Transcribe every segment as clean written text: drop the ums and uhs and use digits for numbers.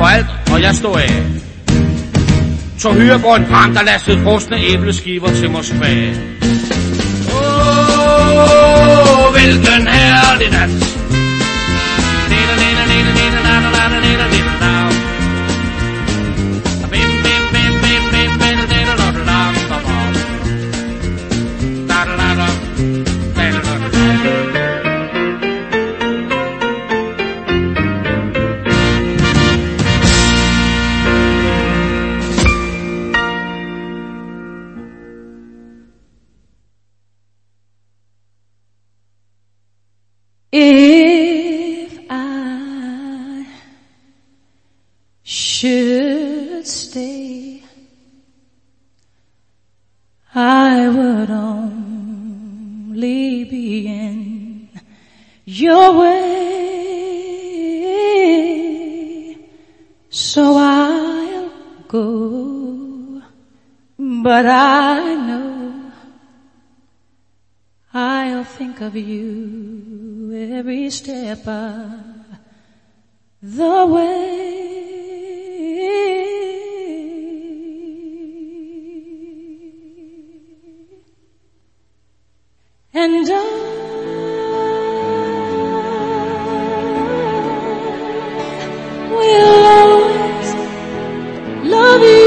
for alt, og jeg stod af. Så hyrer en dreng, der lastede frosne æbleskiver til Moskva. Hvilken herlig dans. If I should stay, I would only be in your way, so I'll go, but I know I'll think of you every step of the way. And I will always love you.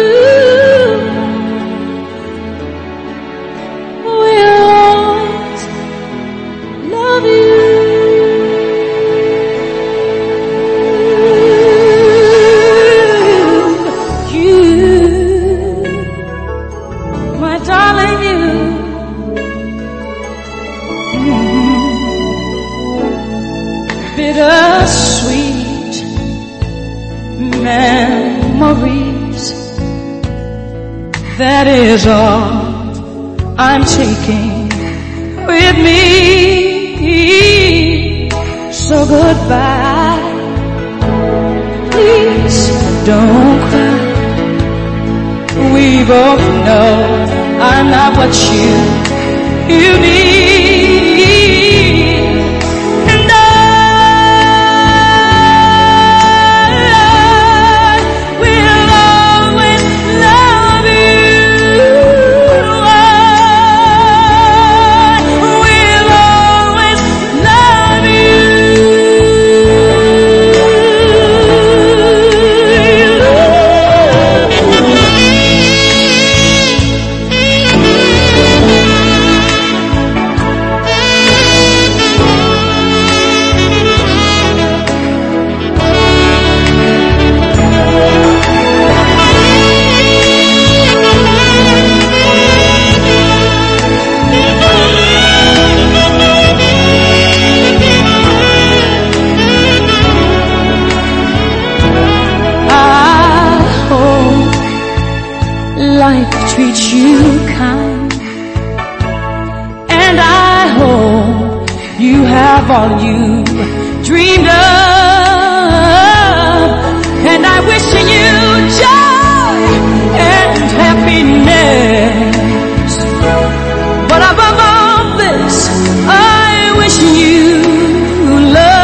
Bittersweet memories, that is all I'm taking with me. So goodbye, please don't cry. We both know I'm not what you need. Life treats you kind, and I hope you have all you dreamed of, and I wish you joy and happiness, but above all this I wish you love.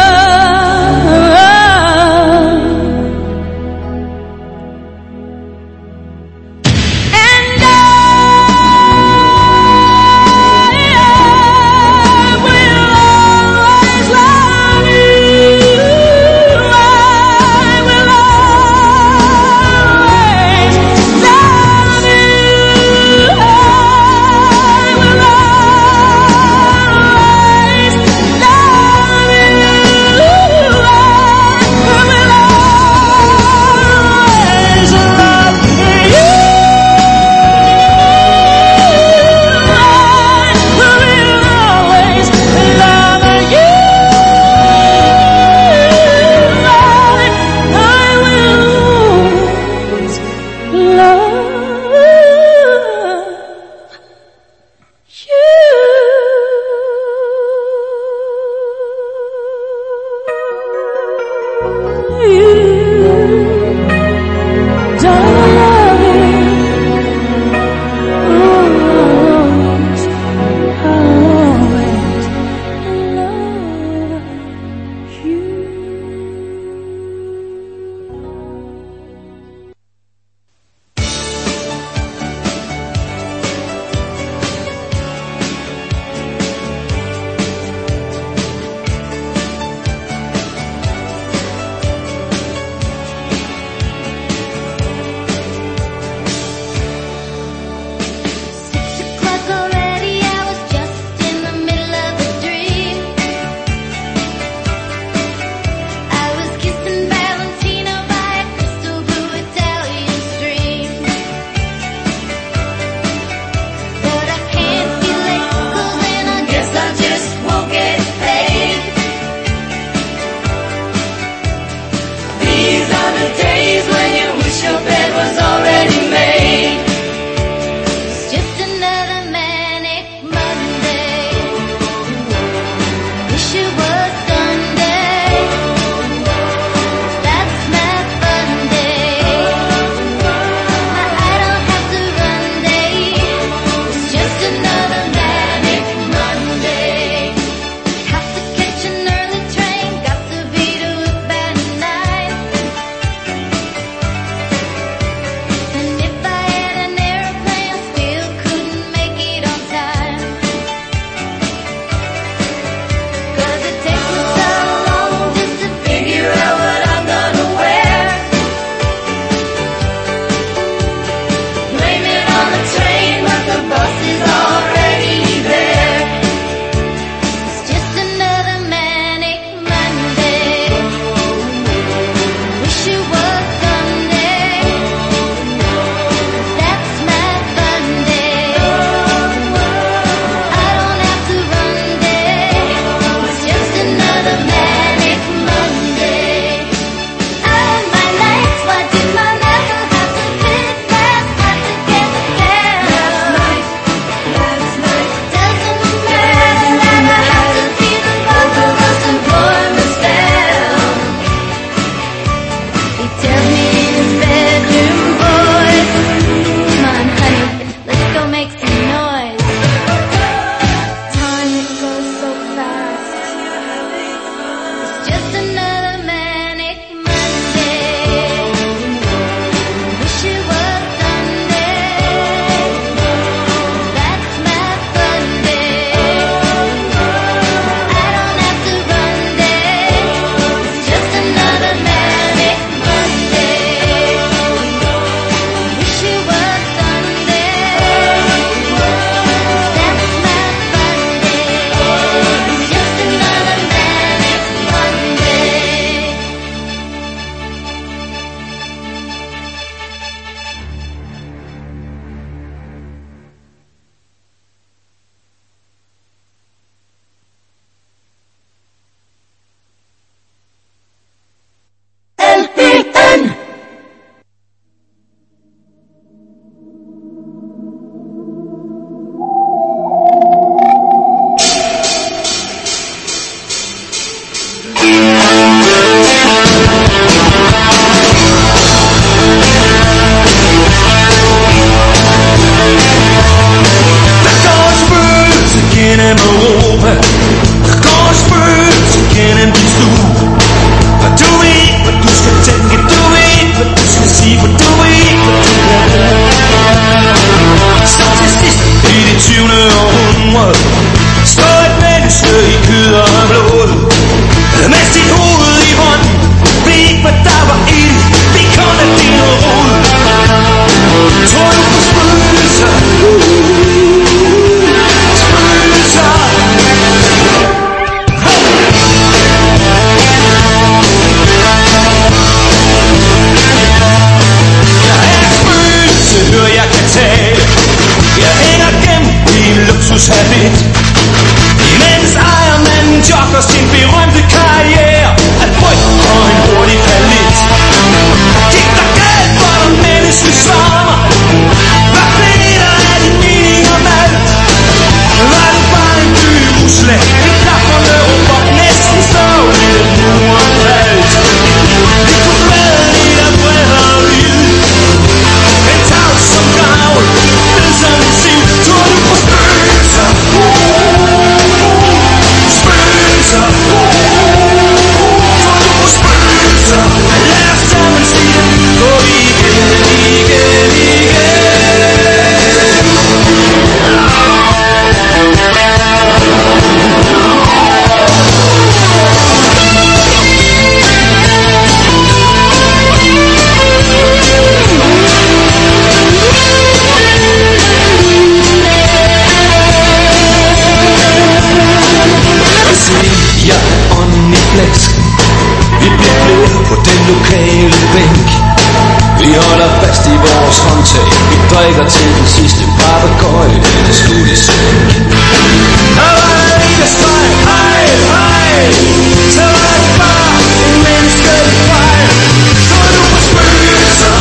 lille bænk. Vi holder fast i vores håndtag. Vi drikker til den sidste papegøje, den er slut i sænk. Der var der en, der skreg, hej, hej. Så var det bare en menneskelig fejl. Så er du på spøgelser.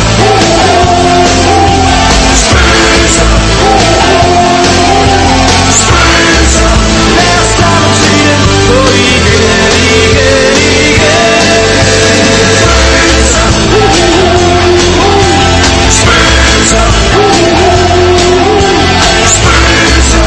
Spøgelser. Spøgelser. Lad os starte tiden på igen, igen, igen. Spøgelser. Spøgelser. Spøgelser.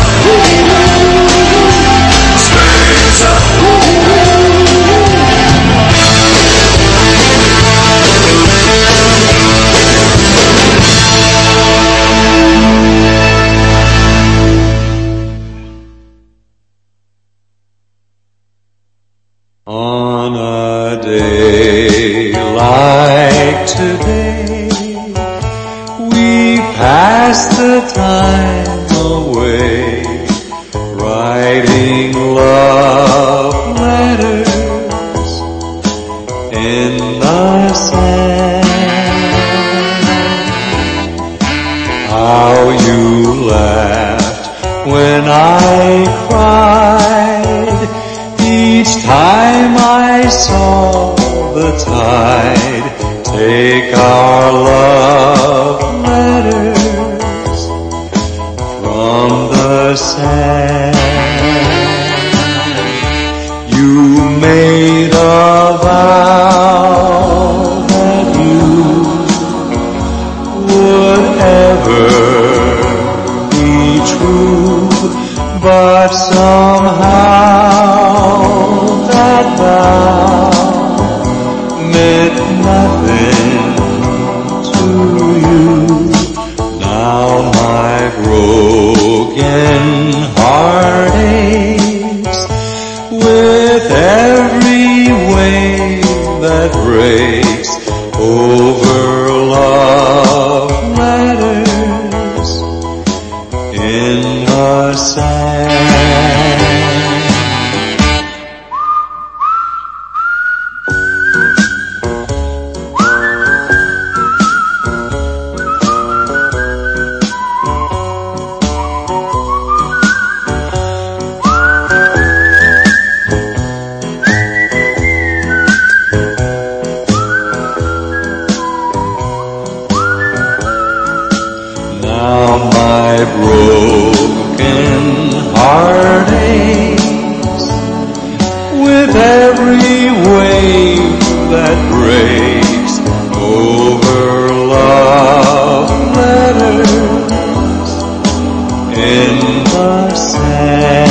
On a day like today, we pass the time away, writing love letters in the sand. How you laughed when I cried each time I saw the tide take our love letters from the sand. You made a vow that you would ever be true, but somehow that vow meant nothing to you. Now my broken heart aches with every wave that breaks over love letters in the sand. Now my broken heart aches with every wave that breaks over love letters in the sand.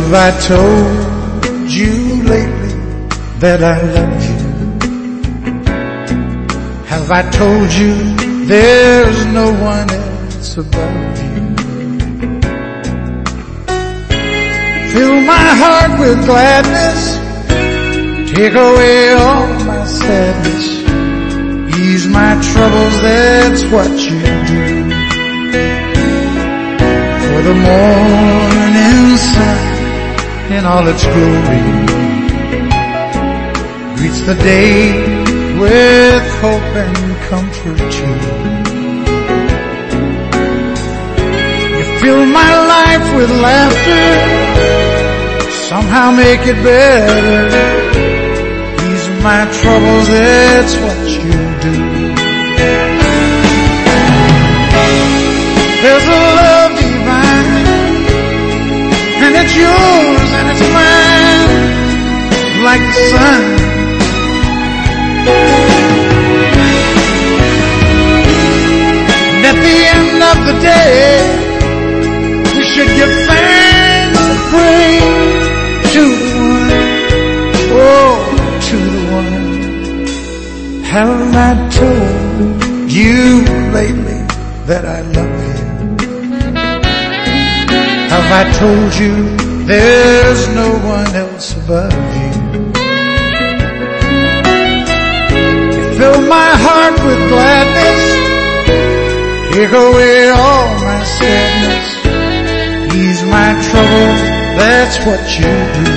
Have I told you lately that I love you? Have I told you there's no one else above you? Fill my heart with gladness, take away all my sadness, ease my troubles, that's what you do. For the morning sun in all its glory greets the day with hope and comfort too. You fill my life with laughter, somehow make it better, ease my troubles, that's what you do. There's a love divine, and it's yours and it's mine, like the sun. And at the end of the day, we should give thanks and praise to the one, oh, to the one. Have I told you lately that I love you? Have I told you there's no one else above you? Fill my heart with gladness, take away all my sadness, ease my troubles, that's what you do.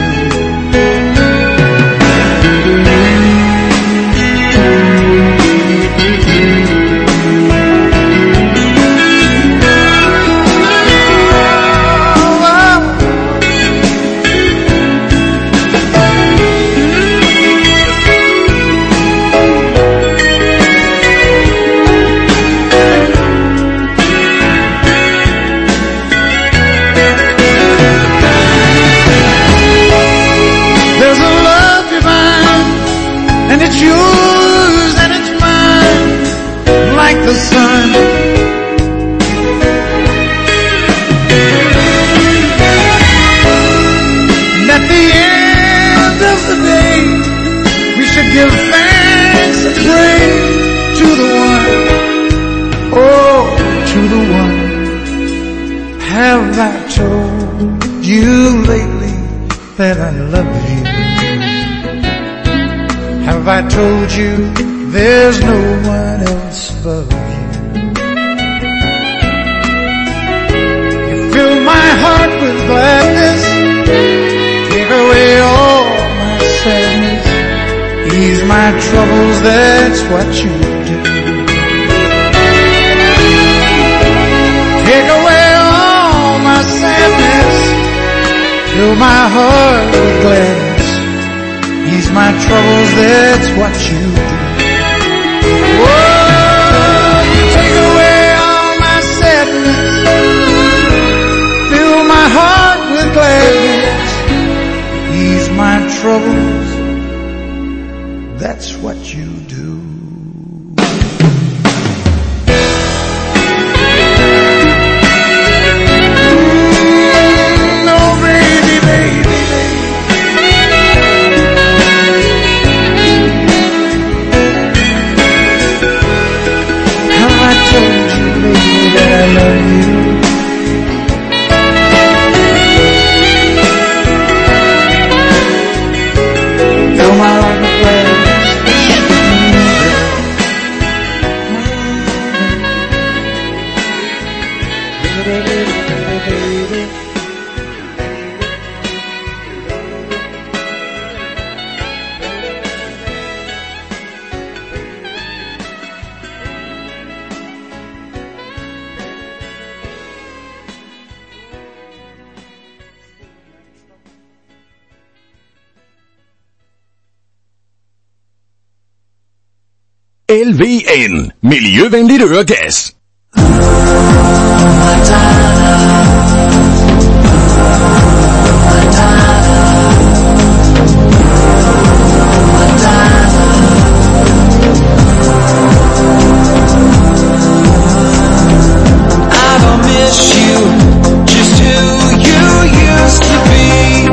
It's yours and it's mine, like the sun. And at the end of the day, we should give thanks and praise to the one, oh, to the one. Have I told you lately that I love you? Have I told you there's no one else above you? You fill my heart with gladness, take away all my sadness, ease my troubles, that's what you do. Take away all my sadness, fill my heart with gladness, ease my troubles, that's what you do. Oh, you take away all my sadness, fill my heart with gladness, ease my troubles, that's what you do. That I love you. Fill my heart with gladness. LVN, miljøvenligt øregas. I don't miss you, just who you used to be.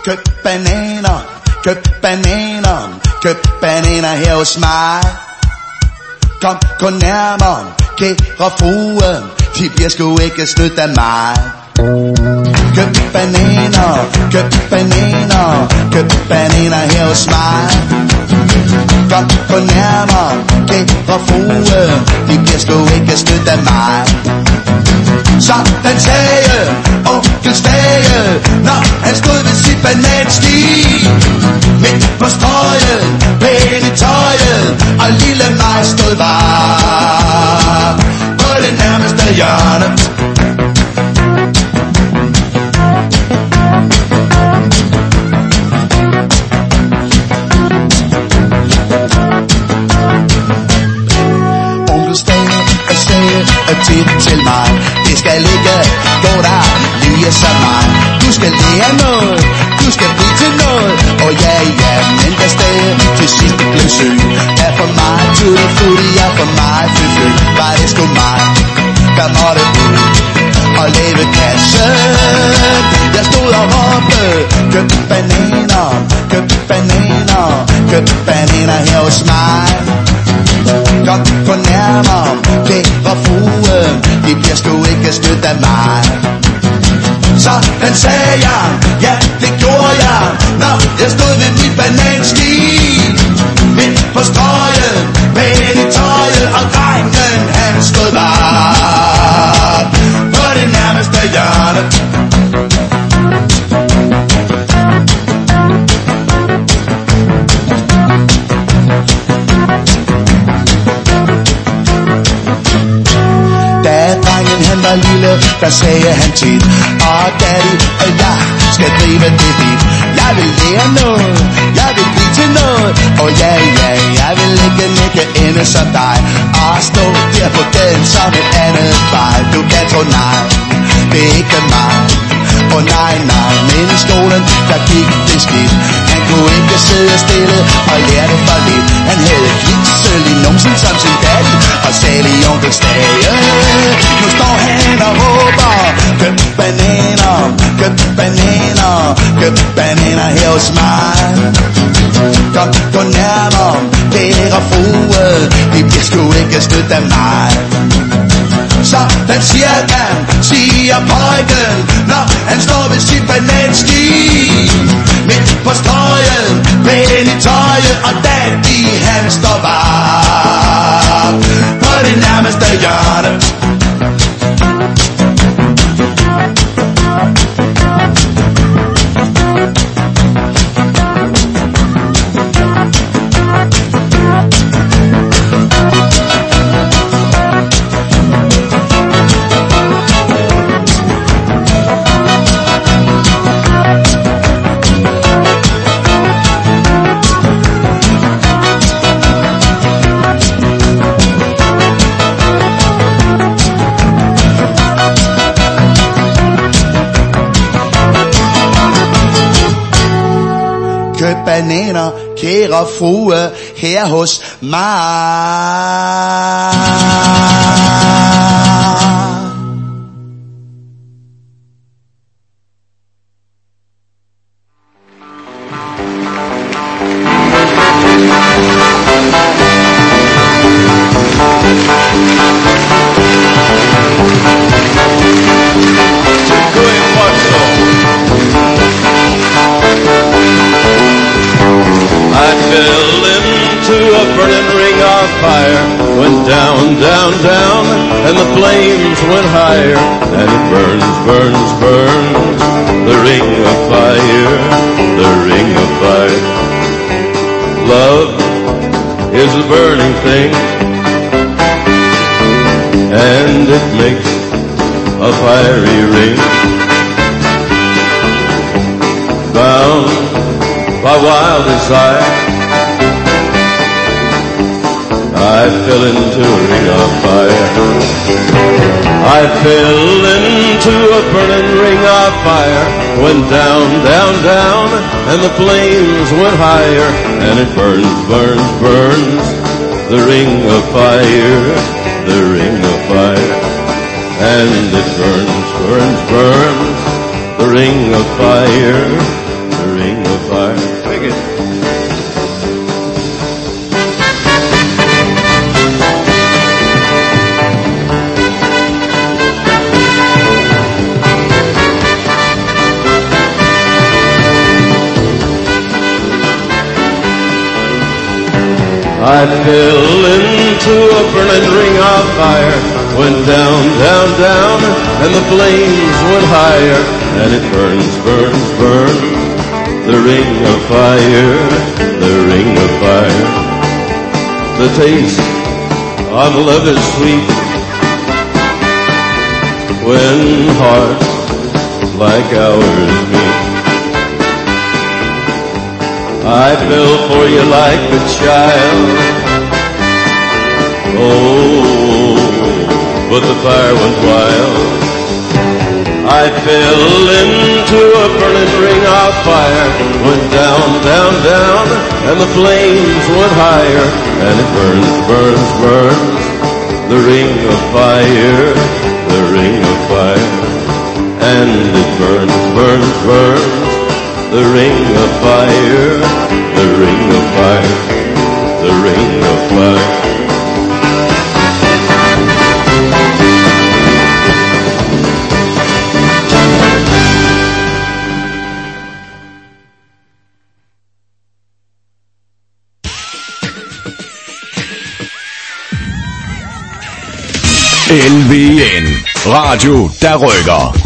køb bananer, køb bananer, køb bananer her hos mig. Kom nærmere, kære frue, de bliver sgu ikke snydt af mig. Køb bananer, køb bananer, køb bananer her hos mig. Kom nærmere, kære frue, de bliver sgu ikke snydt af mig. Sådan sagde onkel Stage, når han stod ved sit bananski. Midt på strøget, pæn i tøjet, og lille mig stod var på det nærmeste hjørne. Tit til mig, det skal ikke gå der lige som mig. Du skal lære noget, du skal blive til noget. Og ja, men der stadig til sidst blev syg. Er for mig tutti frutti, er for mig fy. Var det sgu mig, der måtte ud og lave kassen. Jeg stod og råbte, køb bananer, køb bananer, køb bananer her hos mig. Kom nærmere, kære frue, de bliver sgu ikke snydt af mig. Sådan sagde jeg, ja det gjorde jeg, når jeg stod ved mit bananski. Midt på strøget, pæn i tøjet, og drengen han stod bare på det nærmeste hjørne. Lille, der sagde han tit, og daddy, jeg skal drive det dit. Jeg vil lære noget, jeg vil blive til noget, og ja, jeg vil ikke ende som dig, og stå der på gaden som et andet vej. Du kan tro nej, det er ikke mig, og nej, men i skolen, der gik det skidt. Han kunne ikke sidde stille og lære det for lidt. Han havde kviksel i numsen som sin daddy, og sagde i onkel Stage. Nu står han og råber, køb bananer, køb bananer, køb bananer her hos mig. Gå nærmere, kære frue, de bliver sgu ikke snydt af mig. Sådan siger pojken, når han står ved sit bananski. Midt på strøget, pæn i tøjet, og daddy han står bare på det nærmeste hjørne. Køb bananer, kære frue, her hos mig. I fell into a burning ring of fire, went down, down, down, and the flames went higher, and it burns, burns, burns, the ring of fire, the ring of fire. Love is a burning thing, and it makes a fiery ring, bound by wild desire. I fell into a ring of fire. I fell into a burning ring of fire. Went down, down, down, and the flames went higher, and it burns, burns, burns, the ring of fire, the ring of fire. And it burns, burns, burns, the ring of fire, the ring of fire. Take it. I fell into a burning ring of fire, went down, down, down, and the flames went higher, and it burns, burns, burns, the ring of fire, the ring of fire. The taste of love is sweet when hearts like ours meet. I fell for you like a child. Oh, but the fire went wild. I fell into a burning ring of fire, went down, down, down, and the flames went higher, and it burns, burns, burns, the ring of fire, the ring of fire, and it burns, burns, burns, the ring of fire, the ring of fire, the ring of fire. LVN. Radio, der rykker.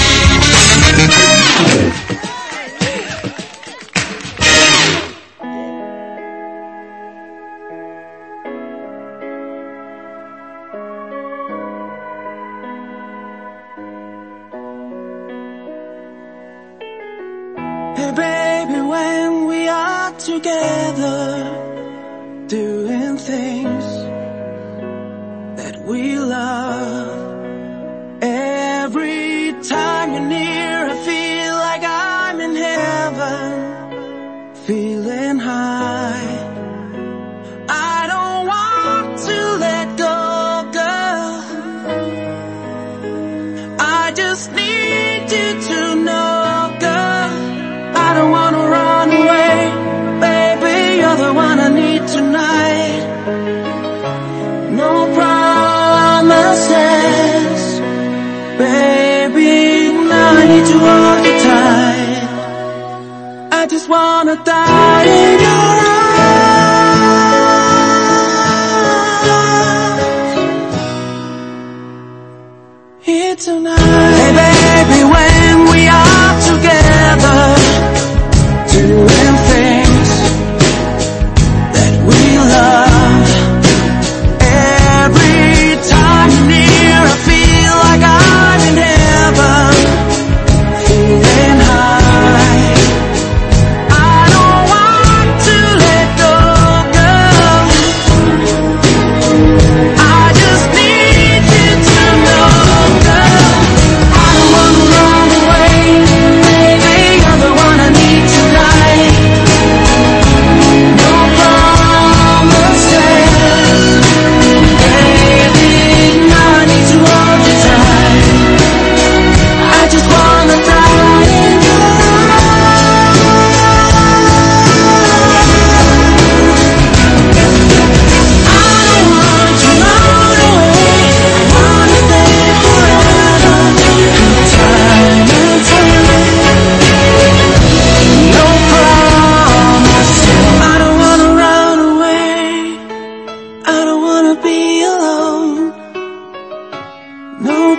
Hey baby, when we are together, doing things that we love, every time you're near I feel like I'm in heaven, feeling high. I don't want to let go, girl, I just need you to know, girl, I don't want to run away, baby, you're the one I need tonight. No promises, baby, now I need to hold you tight. I just wanna die in your arms here tonight. Hey baby, when we are together, doing things that we love, every time you're near I feel like I'm in heaven, feeling high. I don't want to let go, girl, I just need you to know, girl, I don't wanna run away, baby, you're the one I need tonight. No promises, baby, now I need to hold you tight. I just wanna die in your arms. I don't want to run away, I wanna stay forever, time and time. No promises, I don't wanna run away, I don't wanna be alone. No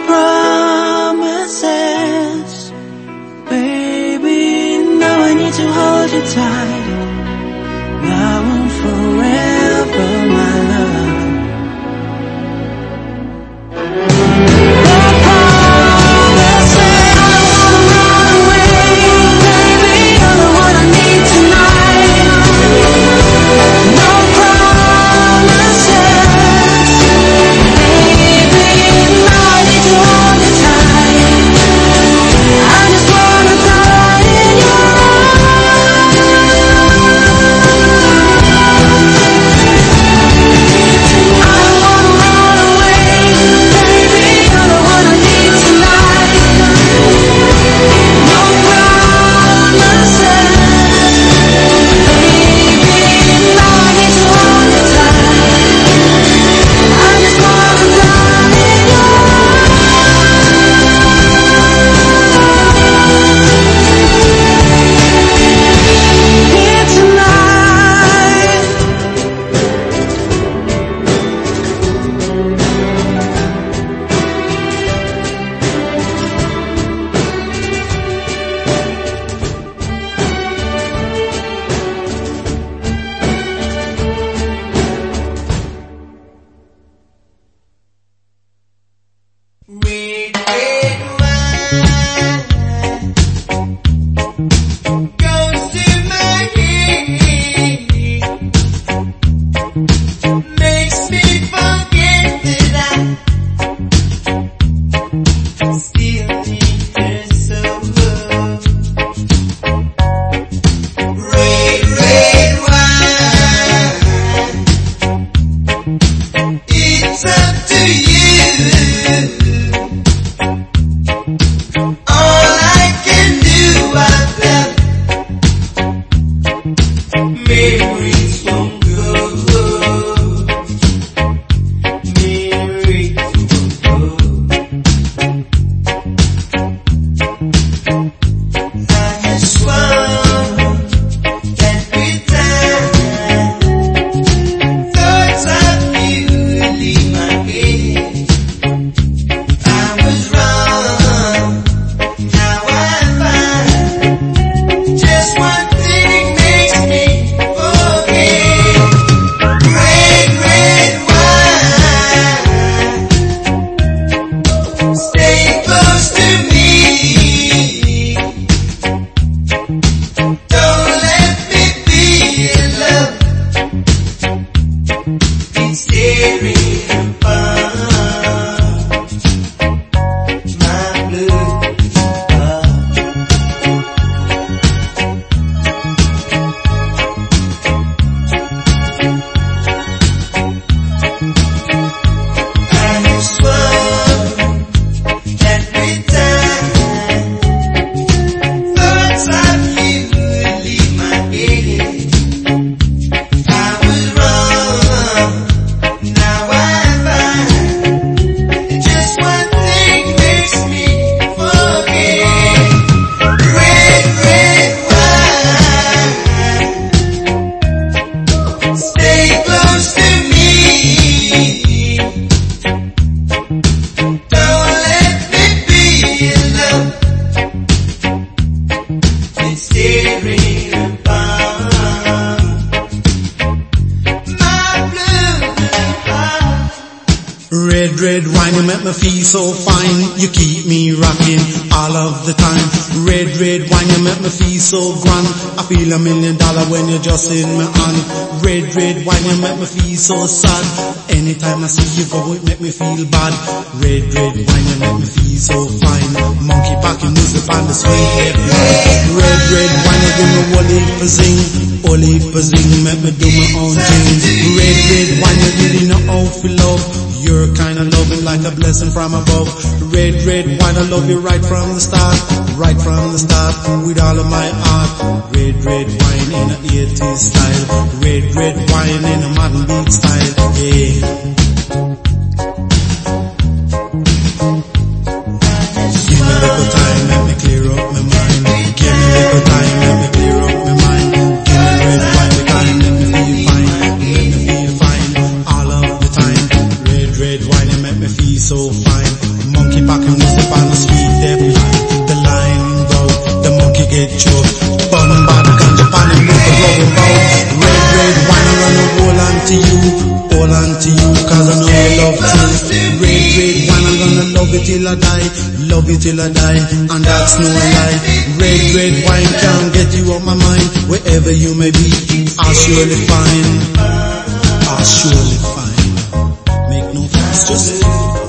promises, baby, now I need to hold you tight. Now and forever, my love. No promises, I don't wanna run away, baby, you're the one I need tonight. No promises, baby, now I need to hold you tight. I just wanna die in your arms. Red wine, you make me feel so fine. You keep me rocking all of the time. Red wine, you make me feel so grand. I feel $1 million when you're just in my hand. Red wine, you make me feel so sad. Anytime I see you go, it make me feel bad. Red wine, you make me feel so fine. Monkey packing music on the sweet head line. Red wine, you give me all heap of zing, make me do my own thing. Red wine, you really know how to love. You're kinda loving like a blessing from above. Red wine, I love you right from the start, with all of my heart. Red wine in an 80s style, red wine in a modern beat style, yeah. Give me a little time, let me clear up my mind. Give me a little time, let me clear up my mind. Give me red wine, the time, let me feel fine, all of the time. Red wine, you make me feel so fine. Monkey packing music on the sweet dead line. The line go, the monkey get choked. Bun by the ganja pan and make a rubber bow. Red wine, I run a hold on to you, cause I know you love too. Red wine, I'm gonna love it till I die, and that's no lie. Red wine can't get you off my mind. Wherever you may be, I'll surely find. Make no fuss, just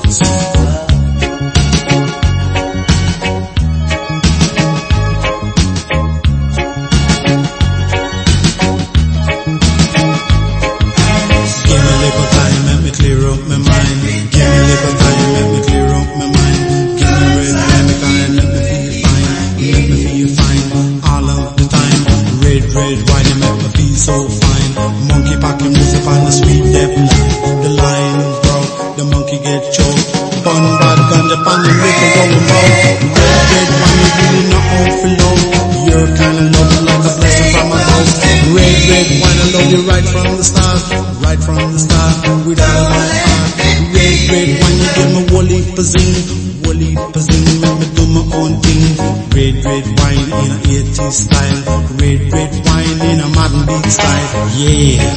give me a little time, let me clear up my mind. Give me a little time, let me clear up my mind. Give me red wine, the kind, let me feel fine, all of the time. Red wine, you make me feel so fine. Monkey packing music on the sweet death line. The line broke, the monkey get choked. Bun bad ganja pan and make it go about. Red wine, you really know how to love. You're kinda loving like a blessing from above. Red wine, I love you right from the start, with all my heart. Red wine, you give me whole heap of zing, make me do my own thing. Red wine in a 80s style, red wine in a modern beat style, yeah.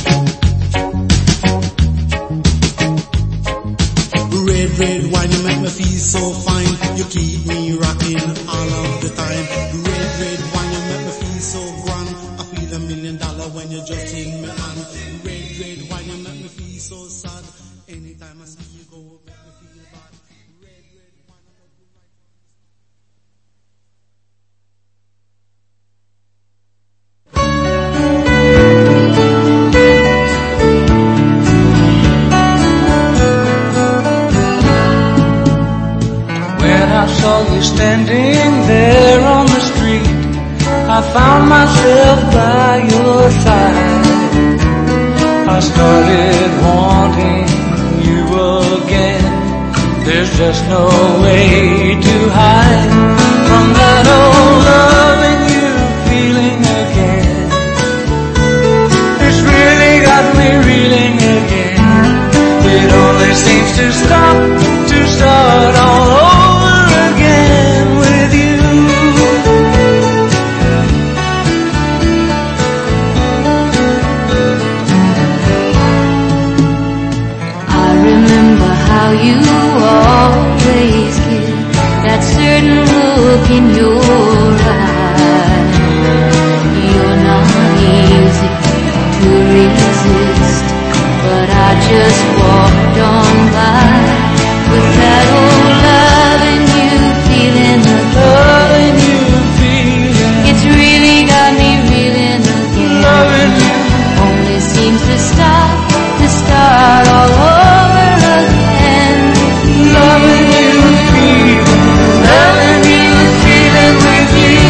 Red wine, you make me feel so fine. You keep me rocking all of the time. Red wine, you make me feel so grand. I feel $1 million when you're just in my hand. Red wine, you make me feel so sad. Anytime I see you go, make me feel bad. Red wine, I love you right. that I saw you standing there on the street, I found myself by your side. I started wanting you again. There's just no way to hide from that old loving you feeling again. It's really got me reeling again. It only seems to start all over again with you. I remember how you always give that certain look in your eyes. You're not easy to resist, but I just walked on by with that old loving you feeling Loving you feeling. It's really got me reeling again. Loving you. Only seems to start all over again. Loving you feeling. Loving you feeling with you.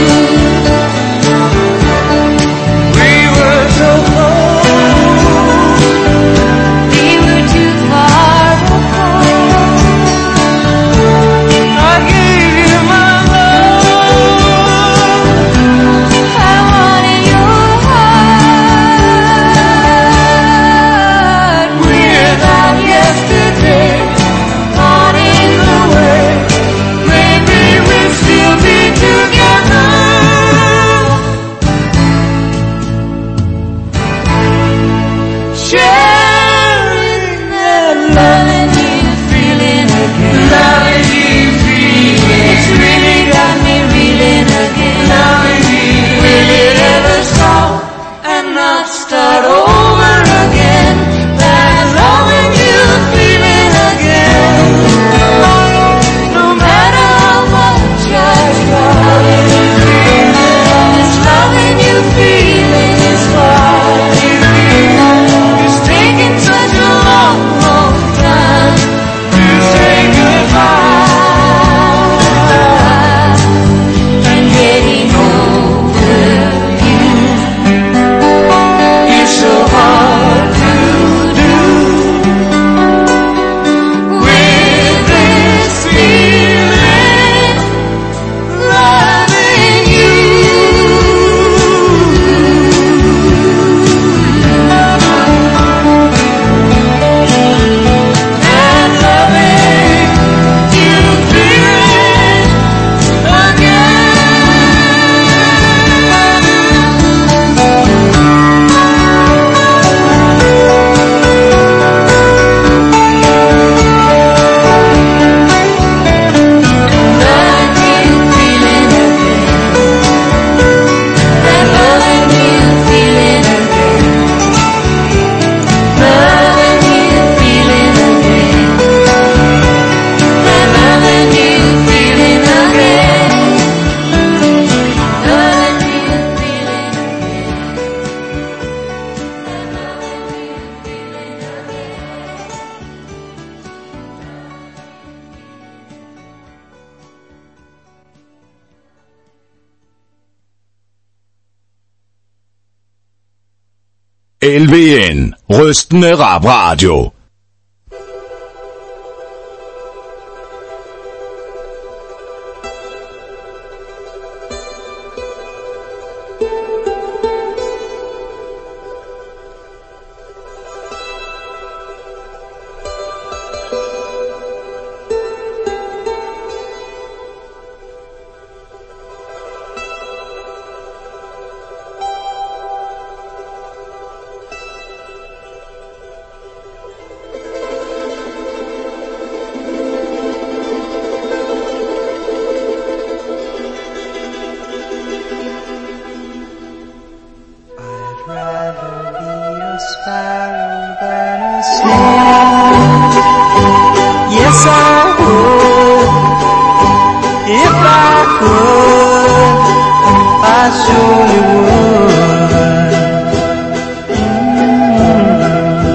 We were so close. We were too far apart. I gave you my love. I wanted your heart. Without yesterday, morning away, maybe we'll still be together. Sharing that loving you feeling again. Loving you feeling. It's really got me reeling again. Loving you. Will it ever stop and not start over again? That loving you feeling again. No matter how much I try, this loving you feeling is why it's taking such a long, long time to say goodbye. And getting over you. It's so hard to do with this feeling, loving you. And loving you feeling LVN, rystende rapradio. Yes, I would. If I could, I surely would.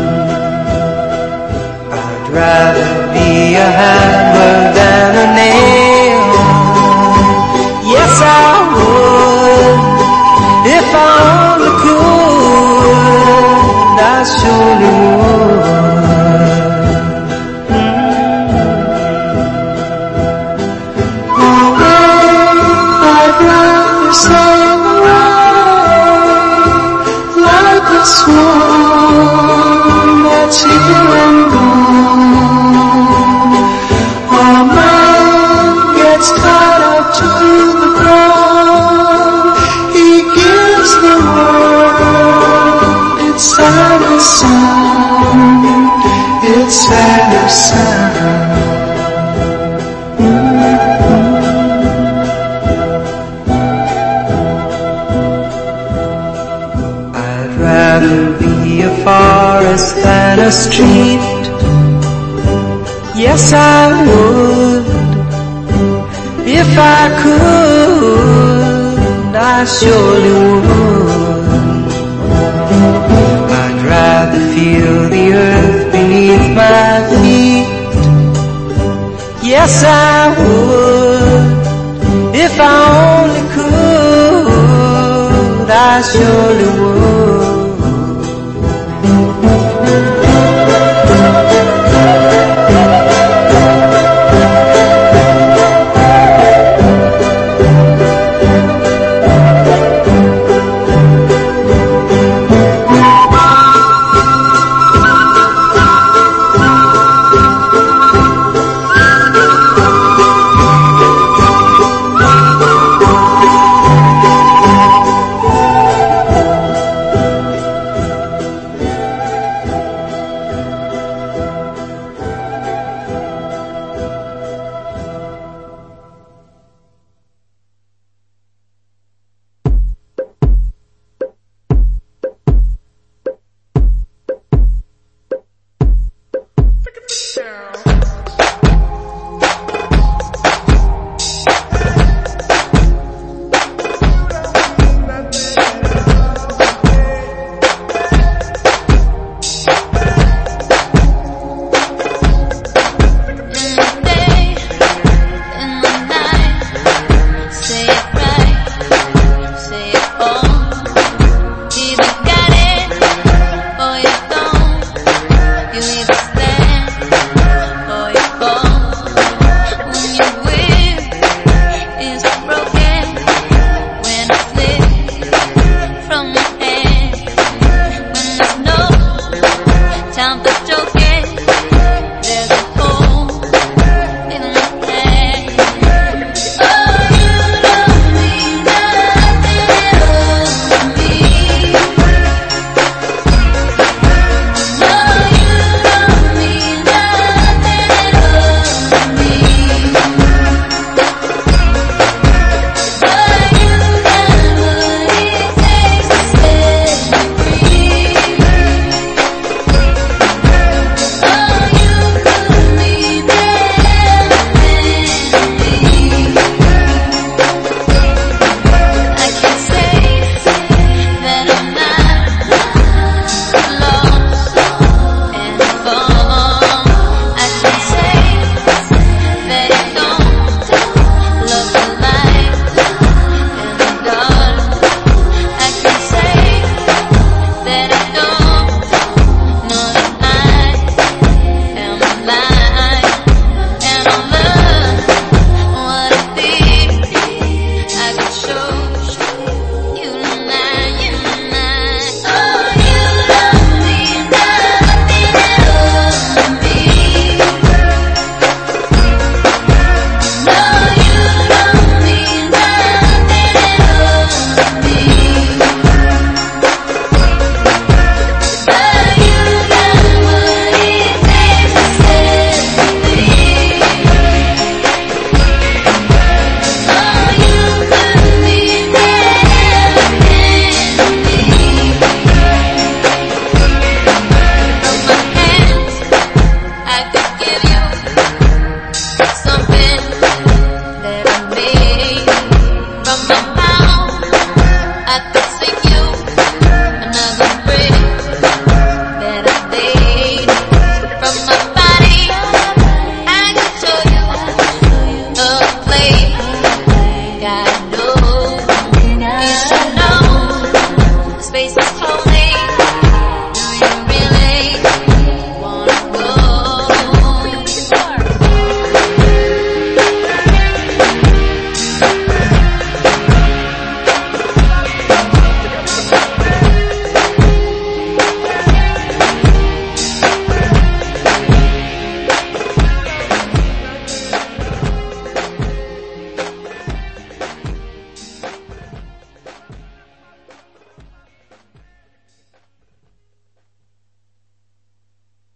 I'd rather be a hammer than an nail. cross Banner Street. Yes, I would. If I could, I surely would. I'd rather feel the earth beneath my feet. Yes, I would. If I only could, I surely would.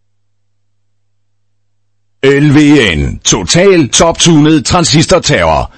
LVN. Total top-tunet transistorterror.